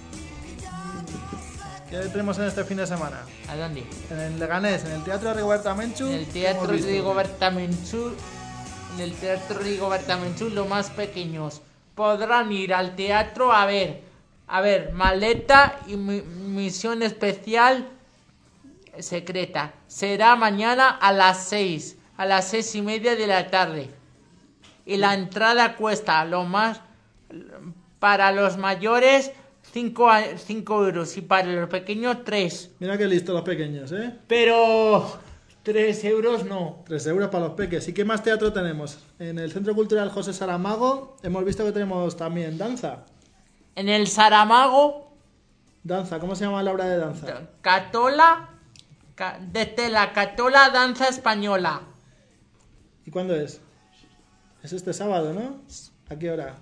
S6: ¿Qué tenemos en este fin de semana?
S4: ¿A dónde?
S6: En el Leganés, en el Teatro de Rigoberta Menchú.
S4: En el
S6: ¿qué
S4: Teatro
S6: hemos visto?
S4: Rigoberta Menchú, en el Teatro Rigoberta Menchú, los más pequeños podrán ir al teatro a ver, a ver, Maleta y mi- Misión Especial Secreta. Será mañana a las seis, a las seis y media de la tarde. Y la entrada cuesta lo más para los mayores cinco euros y para los pequeños tres.
S6: Mira qué listo los pequeños, ¿eh?
S4: Pero tres euros no.
S6: Tres euros para los peques. ¿Y qué más teatro tenemos? En el Centro Cultural José Saramago hemos visto que tenemos también danza.
S4: En el Saramago,
S6: Danza, ¿cómo se llama la obra de danza?
S4: Catola, ca- desde la Catola Danza Española.
S6: ¿Y cuándo es? Es este sábado, ¿no? ¿A qué hora?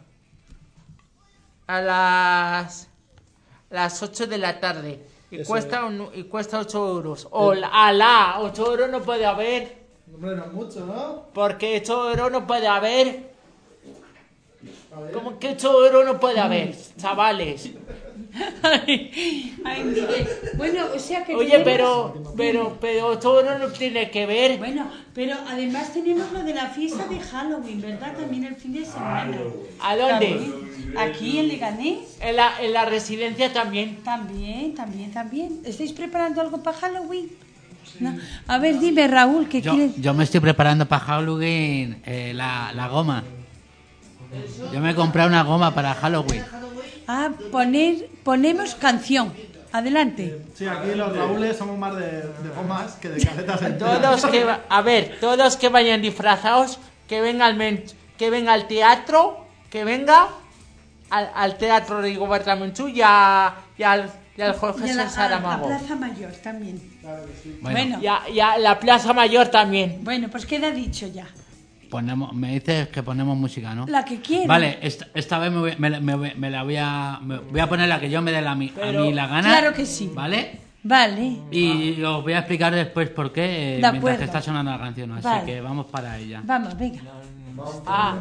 S4: A las las ocho de la tarde. Y
S6: Eso
S4: cuesta un- y cuesta ocho euros. O la, ala, ocho euros no puede haber.
S6: Hombre, no es mucho, ¿no?
S4: Porque ocho euros no puede haber.
S6: A ver.
S4: ¿Cómo que ocho euros no puede haber, chavales?
S2: Ay, ay, Miguel. Bueno, o sea que
S4: Oye,
S2: tenemos-
S4: pero, pero, pero ocho euros no tiene que ver.
S2: Bueno, pero además tenemos lo de la fiesta de Halloween, ¿verdad? También el fin de semana.
S4: ¿A dónde?
S2: También. Aquí en Leganés.
S4: En la, en la residencia también.
S2: También, también, también. ¿Estáis preparando algo para Halloween? No. A ver, dime, Raúl, ¿qué
S7: Yo,
S2: quieres?
S7: yo me estoy preparando para Halloween eh, la, la goma. Yo me he comprado una goma para Halloween.
S2: Ah, poner, ponemos canción. Adelante.
S6: Sí, aquí los Raúles somos más de, de gomas que de casetas enteras.
S4: Todos que va- a ver, todos que vayan disfrazados, que venga al men- que venga al teatro, que venga al, al teatro Rigoberta Menchú y, a- y al, y al Jorge
S2: Y a la, a- a
S4: Saramago.
S2: Plaza Mayor también.
S7: Bueno,
S2: Bueno,
S4: Y a, y a la Plaza Mayor también.
S2: bueno, pues queda dicho ya.
S7: ponemos, me dices que ponemos música, ¿no?
S2: La que quieras.
S7: Vale, esta, esta vez me, voy- me, me voy- me la voy a me voy a poner la que yo me dé la, mi- a
S4: Pero-
S7: mí la gana.
S2: Claro que sí.
S7: ¿Vale?
S2: Vale.
S7: Y os voy a explicar después por qué eh,
S2: De
S7: mientras
S2: acuerdo.
S7: que está sonando la canción. Así
S2: Vale.
S7: que vamos para ella.
S2: Vamos, venga.
S4: Ah,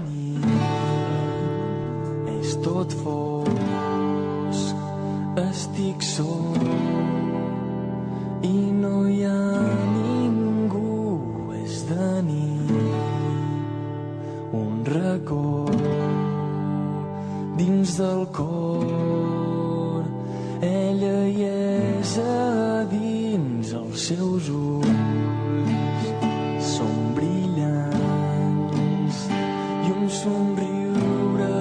S11: És tot fosc, estic sol i no hi ha ningú, és de nit, un racó dins del cor, ella hi és a dins els seus ulls, són brillants i un somriure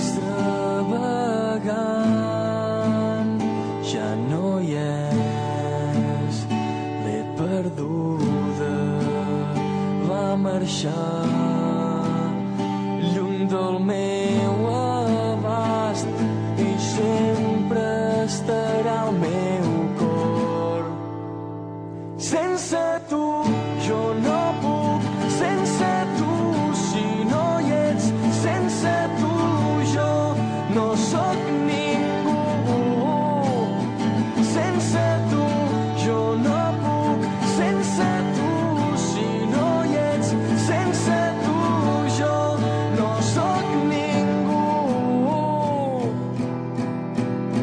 S11: extravagant ja no hi és, l'he perduda, va marxar lluny del meu abast i sempre estarà al meu cor. Sense tu jo no puc, sense tu si no hi ets, sense tu jo no sóc ningú. Sense tu jo no puc, sense tu si no hi ets, sense tu jo no sóc ningú.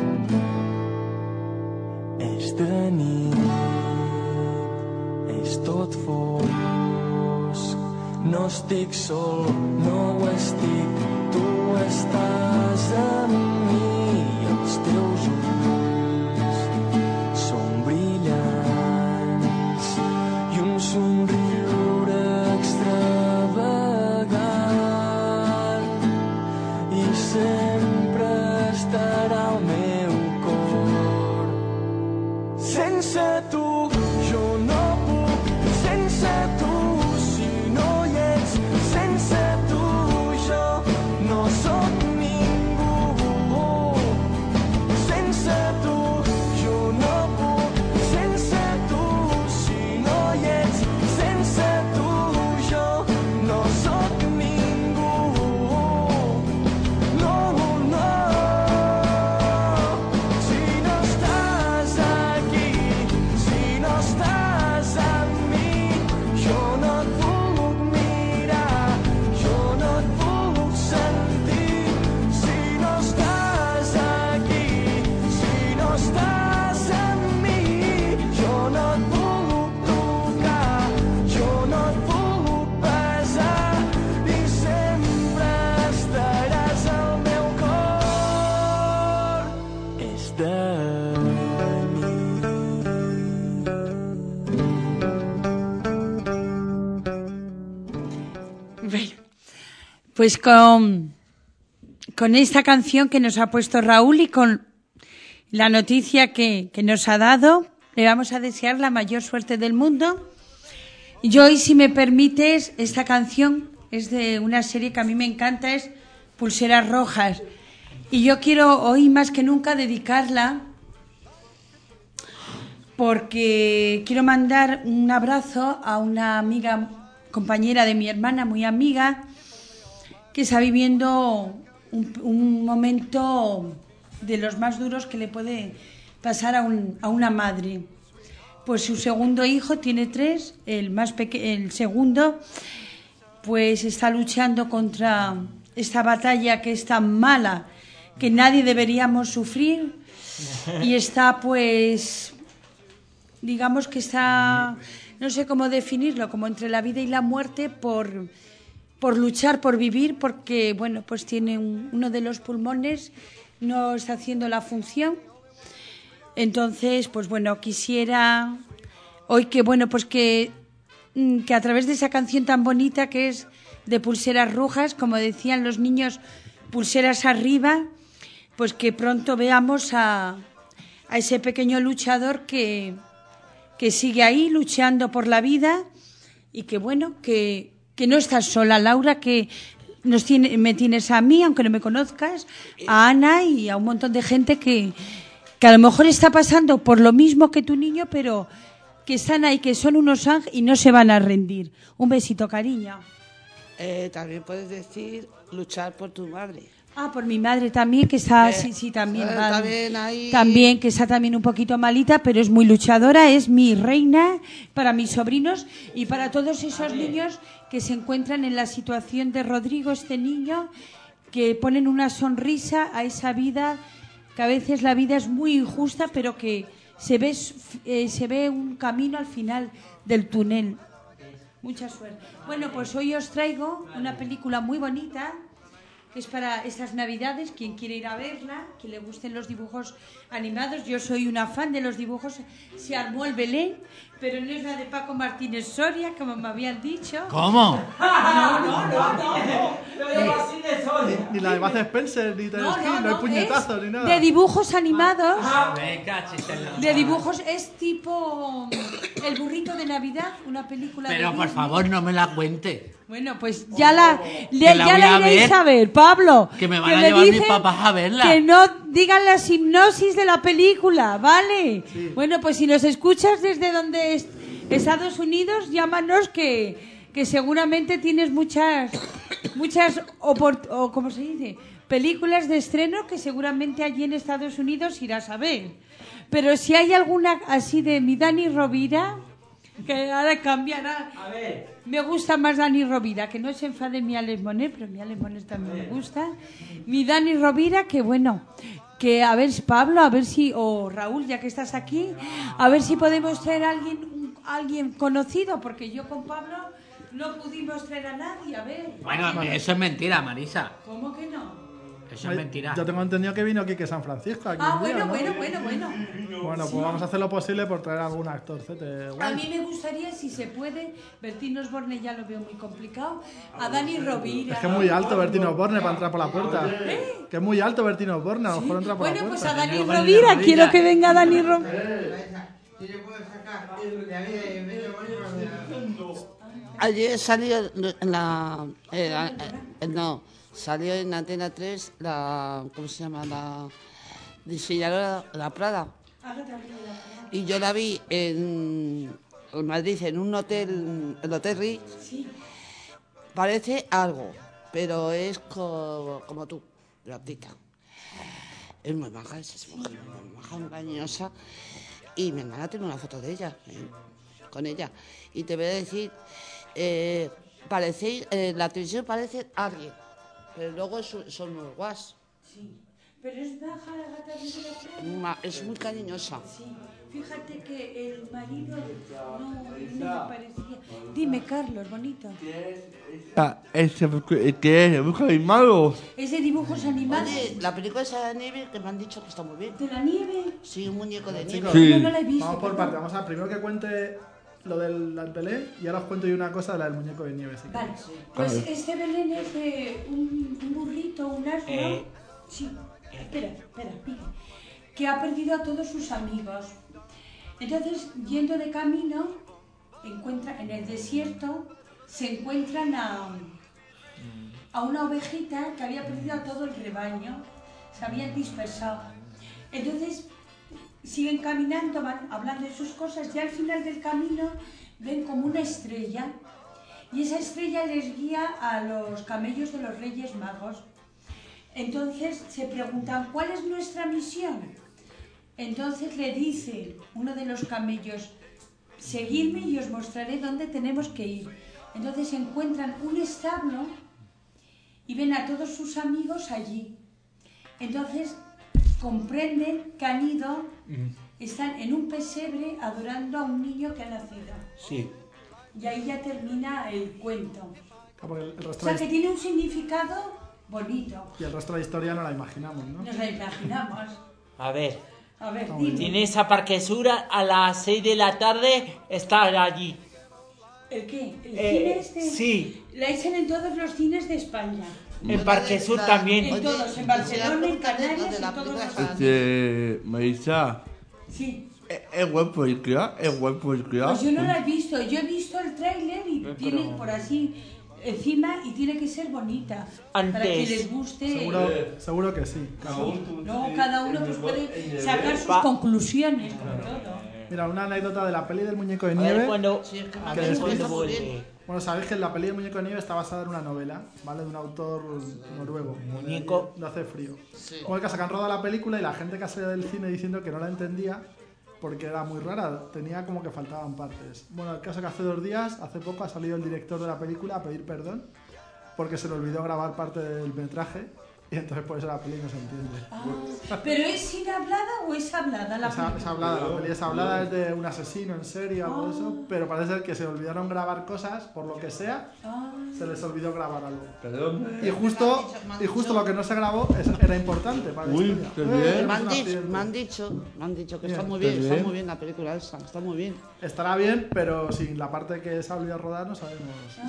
S11: tot fosc. No estic sol, no ho estic, tu estàs amb mi i els teus ulls són brillants i un somriure extravagant i sempre estarà al meu cor. Sense tu jo no puc, sense tu si no hi ets, sense tu jo no soc ningú. Sense tu jo no puc, sense tu si no hi ets, sense tu jo no soc ningú. No, no, si no estàs aquí, si no estàs amb mi, jo no et puc mirar, jo no et puc sentir. Si no estàs aquí, si no estàs amb mi, jo no et puc tocar, jo no et puc besar i sempre estaràs al meu cor. És de
S2: Bueno, pues con, con esta canción que nos ha puesto Raúl y con la noticia que, que nos ha dado, le vamos a desear la mayor suerte del mundo. Yo hoy, si me permites, esta canción es de una serie que a mí me encanta, es Pulseras Rojas. Y yo quiero hoy más que nunca dedicarla porque quiero mandar un abrazo a una amiga, compañera de mi hermana, muy amiga, que está viviendo un, un momento de los más duros que le puede pasar a, un, a una madre. Pues su segundo hijo tiene tres, el más peque- el segundo pues está luchando contra esta batalla que es tan mala que nadie deberíamos sufrir y está pues digamos que está, no sé cómo definirlo, como entre la vida y la muerte por, por luchar, por vivir, porque bueno, pues tiene un, uno de los pulmones, no está haciendo la función. Entonces, pues bueno, quisiera hoy que bueno, pues que, que a través de esa canción tan bonita que es de Pulseras Rojas, como decían los niños, pulseras arriba, pues que pronto veamos a, a ese pequeño luchador que, que sigue ahí luchando por la vida y que bueno, que, que no estás sola, Laura, que nos tiene, me tienes a mí, aunque no me conozcas, a Ana y a un montón de gente que, que a lo mejor está pasando por lo mismo que tu niño, pero que están ahí, que son unos ángeles y no se van a rendir. Un besito, cariño.
S10: Eh, también puedes decir luchar por tu madre.
S2: Ah, por mi madre también, que está,
S10: Eh,
S2: sí, sí, también,
S10: eh,
S2: va-
S10: también ahí-
S2: también, que está también un poquito malita, pero es muy luchadora, es mi reina para mis sobrinos y para todos esos niños que se encuentran en la situación de Rodrigo, este niño, que ponen una sonrisa a esa vida, que a veces la vida es muy injusta, pero que se ve, eh, se ve un camino al final del túnel. Mucha suerte. Bueno, pues hoy os traigo una película muy bonita, que es para estas Navidades, quien quiere ir a verla, que le gusten los dibujos animados. Yo soy una fan de los dibujos, se armó el Belén, pero no es la de Paco Martínez Soria, como me habían dicho.
S7: ¿Cómo?
S2: No, no, no, no.
S6: Ni la de Bud Spencer, ni Taylor
S2: No,
S6: Swift,
S2: no,
S6: no hay
S2: no,
S6: puñetazos
S2: es
S6: ni nada.
S2: de dibujos animados.
S7: Me cachis en la-
S2: De dibujos es tipo El burrito de Navidad, una película de
S7: Pero por
S2: Disney.
S7: favor, no me la cuente.
S2: Bueno, pues ya la, le-
S7: Que la
S2: ya
S7: voy
S2: la
S7: a
S2: iréis
S7: ver.
S2: a ver, Pablo.
S7: Que me van a
S2: le
S7: llevar mis
S2: dicen
S7: papás a verla.
S2: Que no digan la hipnosis de la película, ¿vale? Bueno, pues si nos escuchas desde donde es Estados Unidos, llámanos que, que seguramente tienes muchas, muchas, opor- o ¿cómo se dice? Películas de estreno que seguramente allí en Estados Unidos irás a ver. Pero si hay alguna así de mi Dani Rovira, que ahora cambiará.
S4: A ver.
S2: Me gusta más Dani Rovira, que no se enfade mi Alex Monet, pero mi Alex Monet también me gusta. Mi Dani Rovira, que bueno, que a ver, Pablo, a ver si, o Raúl, ya que estás aquí, a ver si podemos traer a alguien, un, alguien conocido, porque yo con Pablo no pudimos traer a nadie, a ver.
S7: Bueno, eso es mentira, Marisa.
S2: ¿Cómo que no?
S7: Eso es mentira.
S6: Yo tengo entendido que vino Quique San Francisco aquí
S2: Ah,
S6: un día,
S2: bueno,
S6: ¿no?
S2: bueno, bueno, bueno.
S6: Bueno,
S2: Sí.
S6: pues vamos a hacer lo posible por traer algún actorcete
S2: A
S6: guay.
S2: mí me gustaría, si se puede, Bertín Osborne ya lo veo muy complicado, a Dani Rovira.
S6: Es que es muy alto Bertín Osborne para entrar por la puerta. Que es muy alto Bertín Osborne, a lo mejor entra por
S2: Bueno,
S6: la
S2: pues
S6: puerta.
S2: a Dani Rovira, quiero que venga Dani Rovira.
S9: Si yo puedo sacar de la vida de Benito Bonito.
S10: Ayer salió en la... eh, eh, no, salió en Antena tres la... ¿Cómo se llama? La diseñadora, la Prada. Y yo la vi en, en Madrid, en un hotel, el Hotel Ritz.
S2: Sí.
S10: Parece algo, pero es co- como tú, platica. Es muy maja, es mujer muy maja, muy cariñosa. Y mi hermana tiene una foto de ella, eh, con ella. Y te voy a decir, eh, parece, eh, la televisión parece alguien, pero luego es, son unos guas.
S2: Sí, pero es baja la gata de la
S10: Ma- Es muy cariñosa.
S2: Sí, fíjate que el marido no, no me parecía. Dime, Carlos, bonito.
S12: ¿Qué es? ¿Dibujos animados?
S2: Es de dibujos animados.
S10: Oye, la película esa de nieve que me han dicho que está muy bien.
S2: ¿De la nieve?
S10: Sí, un muñeco de nieve.
S6: Chicos,
S2: Sí. No la he visto,
S6: vamos por
S2: perdón.
S6: parte. Vamos a primero que cuente lo del del Belén y ahora os cuento yo una cosa de la del muñeco de nieve. Si
S2: Vale,
S6: queréis.
S2: pues
S6: Vale.
S2: este Belén es de un, un burrito, un asno.
S6: Eh.
S2: Sí, espera, espera, mira. Que ha perdido a todos sus amigos. Entonces, yendo de camino, encuentra en el desierto, se encuentran a, a una ovejita que había perdido a todo el rebaño. Se habían dispersado. Entonces, siguen caminando, van hablando de sus cosas y al final del camino ven como una estrella y esa estrella les guía a los camellos de los Reyes Magos. Entonces se preguntan, ¿cuál es nuestra misión? Entonces le dice uno de los camellos, seguidme y os mostraré dónde tenemos que ir. Entonces encuentran un establo y ven a todos sus amigos allí. Entonces comprenden que han ido, están en un pesebre adorando a un niño que ha nacido.
S12: Sí.
S2: Y ahí ya termina el cuento.
S6: Porque el, el
S2: O
S6: resto
S2: sea
S6: de
S2: que
S6: la,
S2: tiene un significado bonito.
S6: y el resto de la historia no la imaginamos, ¿no?
S2: Nos la imaginamos.
S4: A ver,
S2: A ver,
S6: Está muy
S2: dime.
S4: tiene esa parquesura a las seis de la tarde, está allí.
S2: ¿El qué? ¿El
S4: Eh,
S2: cine este?
S4: sí.
S2: La echan en todos los cines de España.
S4: En Parquesur también.
S2: En todos, en Barcelona, en Canarias, en todos los
S12: Este. Marisa.
S2: Sí.
S12: ¿Es, es buen película? ¿Es buen película?
S2: Pues yo no la he visto. Yo he visto el tráiler y tiene por así encima y tiene que ser bonita. Para que
S4: Antes.
S2: les guste.
S6: Seguro, seguro que sí.
S2: Luego cada uno pues puede sacar sus
S4: Va.
S2: conclusiones con todo.
S6: Mira, una anécdota de la peli del muñeco de
S4: A ver
S6: nieve.
S4: cuando,
S10: Sí, es que me
S6: Que
S10: han dicho que
S6: después
S10: está
S6: de
S10: muy
S4: vuelve.
S10: bien.
S6: Bueno, sabéis que la peli del muñeco de nieve está basada en una novela, ¿vale? De un autor noruego.
S4: Muñeco.
S6: No hace frío.
S10: Sí.
S6: Como el caso que han rodado la película y la gente que ha salido del cine diciendo que no la entendía porque era muy rara, tenía como que faltaban partes. Bueno, el caso que hace dos días, hace poco, ha salido el director de la película a pedir perdón porque se le olvidó grabar parte del metraje y entonces por eso la peli no se entiende.
S2: Ah, ¿pero es sin hablada o es hablada la
S6: Es,
S2: película?
S6: es hablada, la peli es hablada, es de un asesino en serie o algo de eso, pero parece ser que se olvidaron grabar cosas, por lo que sea,
S2: Ah.
S6: se les olvidó grabar algo.
S12: Perdón.
S6: Y justo, y justo lo que no se grabó es- era importante para la
S12: Uy,
S6: historia.
S12: qué
S6: Eh,
S12: bien.
S6: es
S10: Me han,
S6: un
S10: dicho,
S6: accidente.
S10: me han dicho, me han dicho que
S6: Bien,
S10: está muy
S12: está
S10: bien, está
S12: bien.
S10: muy bien la película esa, está muy bien.
S6: Estará bien, pero sin la parte que se ha olvidado rodar no sabemos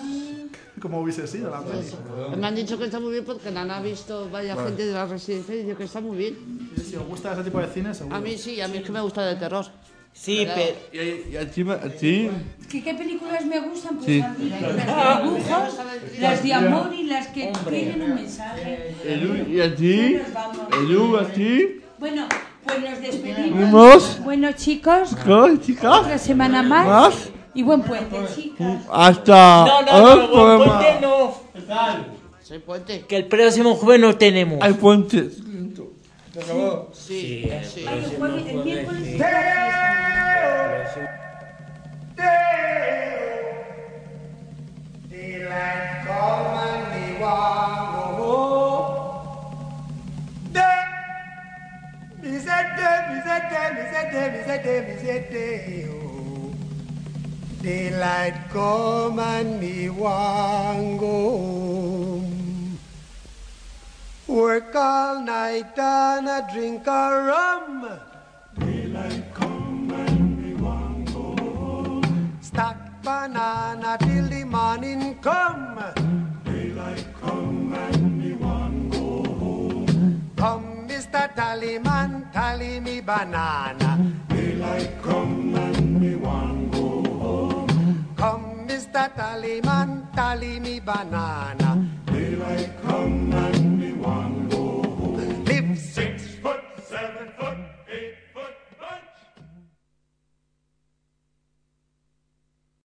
S6: cómo hubiese sido la peli.
S10: Me han dicho que está muy bien porque la han visto vaya
S6: Vale.
S10: gente de la residencia y dice que está muy bien.
S6: Y si os gusta ese tipo de cine, seguro.
S10: A mí sí, a mí es que me gusta de terror.
S4: Sí, pero...
S12: Y, y encima, sí.
S2: ¿Qué, ¿Qué películas me gustan? Pues
S12: Sí.
S2: a mí las de dibujos, las de amor y las que tienen un mensaje.
S12: El, y así.
S2: Ya nos vamos.
S12: El U así.
S2: Bueno, pues nos despedimos.
S12: Vamos.
S2: Bueno, chicos,
S12: Chicos, chicas.
S2: otra semana más.
S12: Más.
S2: Y buen puente, chicas.
S12: Hasta.
S4: No, no,
S12: otro
S4: no, buen
S12: programa.
S4: puente no.
S10: Soy puente.
S4: Que el próximo jueves no tenemos.
S12: Hay puentes. Se acabó.
S10: Sí, sí.
S2: Ay, el jueves- el miércoles es
S1: Daylight come and me want go home. Day, me say day, me say day, me say day, me say day, me say day, oh. Daylight come and me want go home. Work all night and a drink a rum. Daylight come and me want go home. Stack banana till the morning come. Daylight come and me want go home. Come, Mister Tallyman, tally me banana. Daylight come and me want go home. Come, Mister Tallyman, tally me banana. Daylight come and